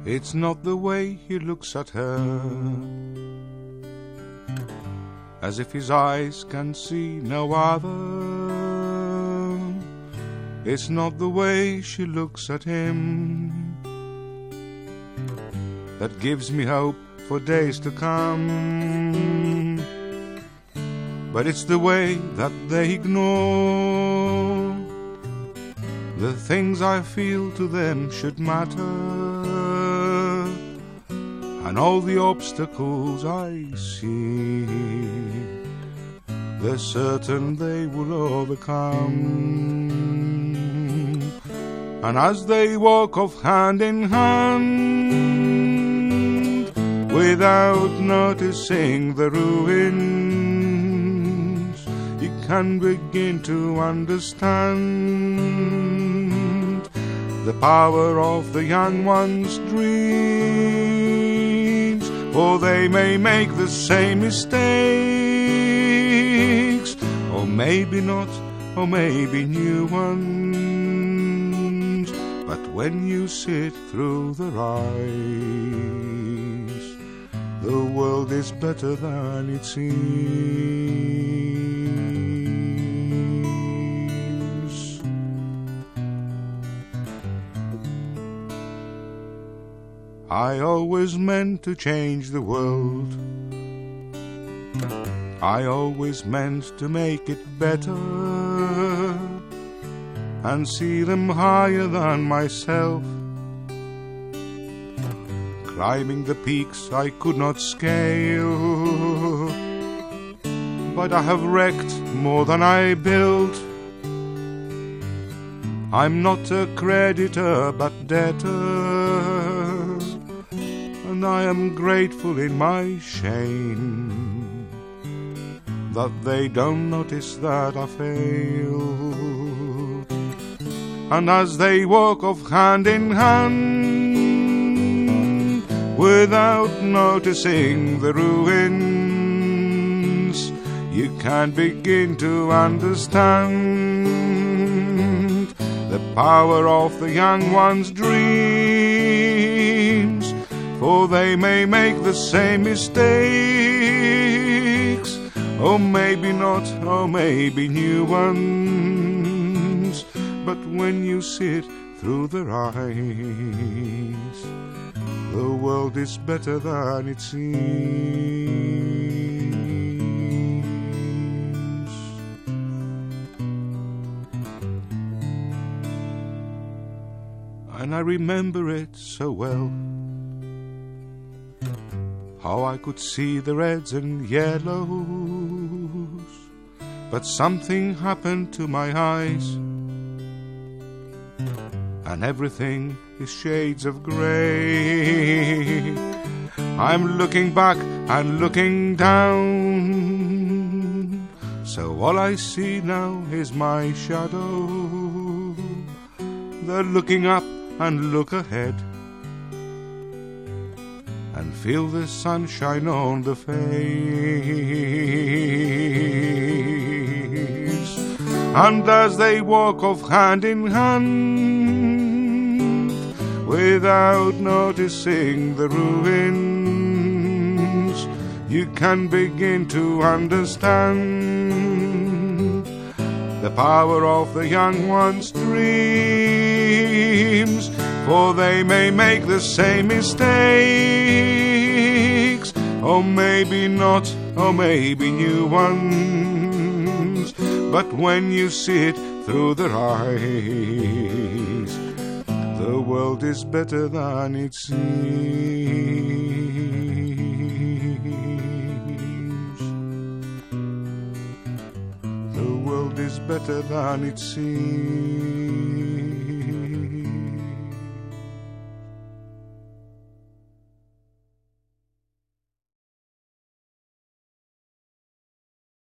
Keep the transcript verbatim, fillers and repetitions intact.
It's not the way he looks at her, as if his eyes can see no other. It's not the way she looks at him that gives me hope for days to come, but it's the way that they ignore the things I feel to them should matter, and all the obstacles I see, they're certain they will overcome. And as they walk off hand in hand, without noticing the ruins, you can begin to understand the power of the young one's dreams. Or they may make the same mistakes, or maybe not, or maybe new ones. But when you sit through their eyes, the world is better than it seems. I always meant to change the world. I always meant to make it better, and see them higher than myself, climbing the peaks I could not scale. But I have wrecked more than I built. I'm not a creditor but debtor, and I am grateful in my shame that they don't notice that I failed. And as they walk off hand in hand, without noticing the ruins, you can begin to understand the power of the young one's dreams. For they may make the same mistakes, or maybe not, or maybe new ones. But when you sit through their eyes, the world is better than it seems. And I remember it so well, how I could see the reds and yellows, but something happened to my eyes, and everything is shades of grey. I'm looking back and looking down, so all I see now is my shadow. They're looking up and look ahead, and feel the sunshine on the face. And as they walk off hand in hand, without noticing the ruins, you can begin to understand the power of the young one's dreams. For they may make the same mistakes, or maybe not, or maybe new ones. But when you sit through their eyes, the world is better than it seems. The world is better than it seems.